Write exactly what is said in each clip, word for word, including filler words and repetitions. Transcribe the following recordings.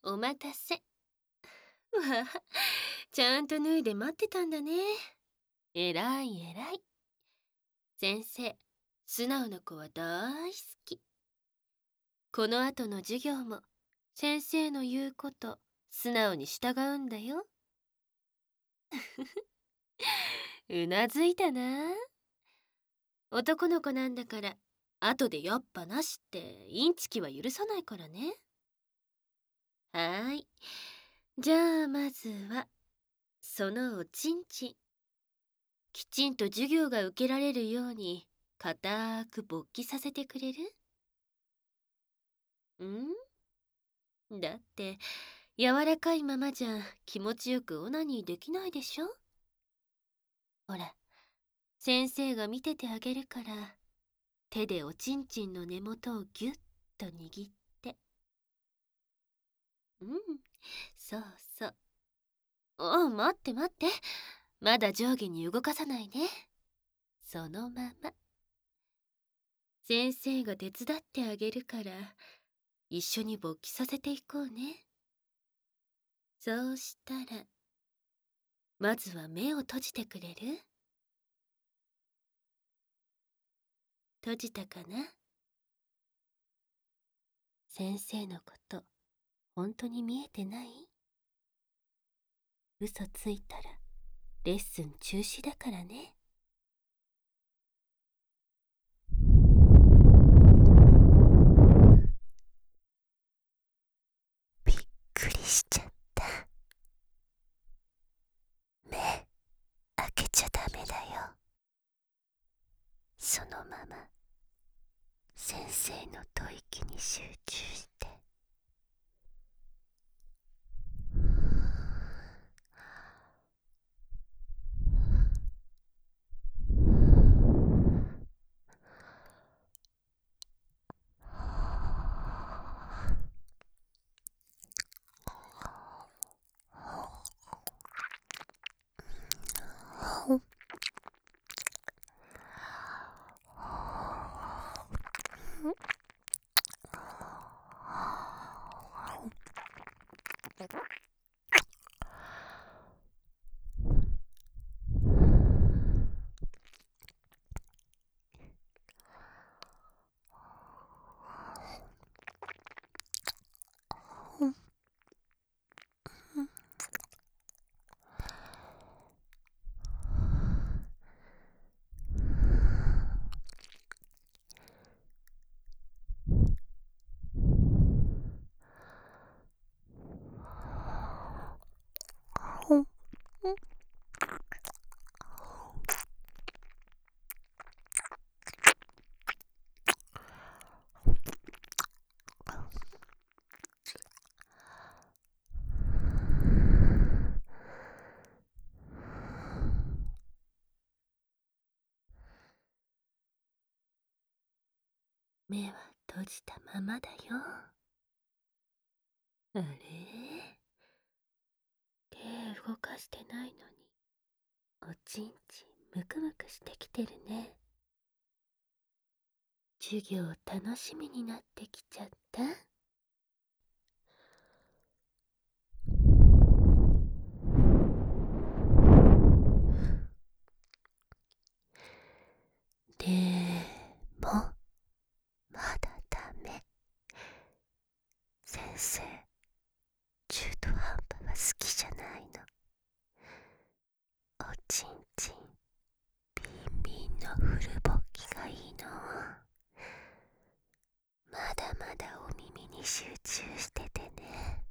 お待たせ。わあ、ちゃんと脱いで待ってたんだね。えらいえらい。先生、素直な子は大好き。この後の授業も先生の言うこと素直に従うんだよ。うなずいたな。男の子なんだから後でやっぱなしってインチキは許さないからね。はーい。じゃあまずはそのおちんちん、きちんと授業が受けられるように固く勃起させてくれる？んだって柔らかいままじゃ気持ちよくオナニーできないでしょ。ほら、先生が見ててあげるから手でおちんちんの根元をぎゅっと握って。うん、そうそう。おう、待って待って、まだ上下に動かさないね。そのまま。先生が手伝ってあげるから一緒に勃起させていこうね。そうしたらまずは目を閉じてくれる？閉じたかな？先生のこと本当に見えてない？嘘ついたらレッスン中止だからね。びっくりしちゃった。目開けちゃダメだよ。そのまま先生の吐息に集中して。目は閉じたままだよ。あれ？手動かしてないのにおちんちんムクムクしてきてるね。授業楽しみになってきちゃった？でもまだダメ。先生、中途半端は好きじゃないの。おちんちんビンビンのフル勃起がいいの。まだまだお耳に集中しててね。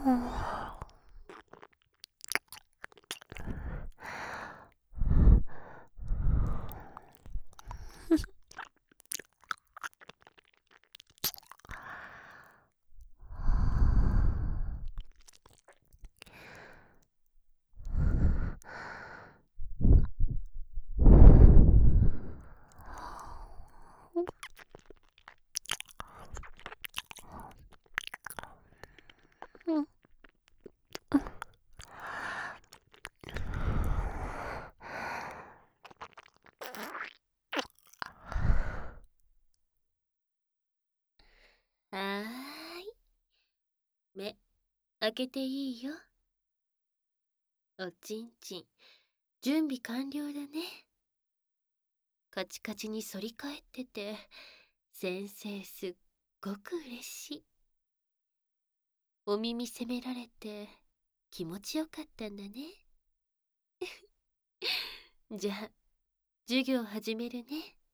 はーい。目、開けていいよ。おちんちん、準備完了だね。カチカチに反り返ってて、先生すっごく嬉しい。お耳責められて気持ちよかったんだね。じゃあ、授業始めるね。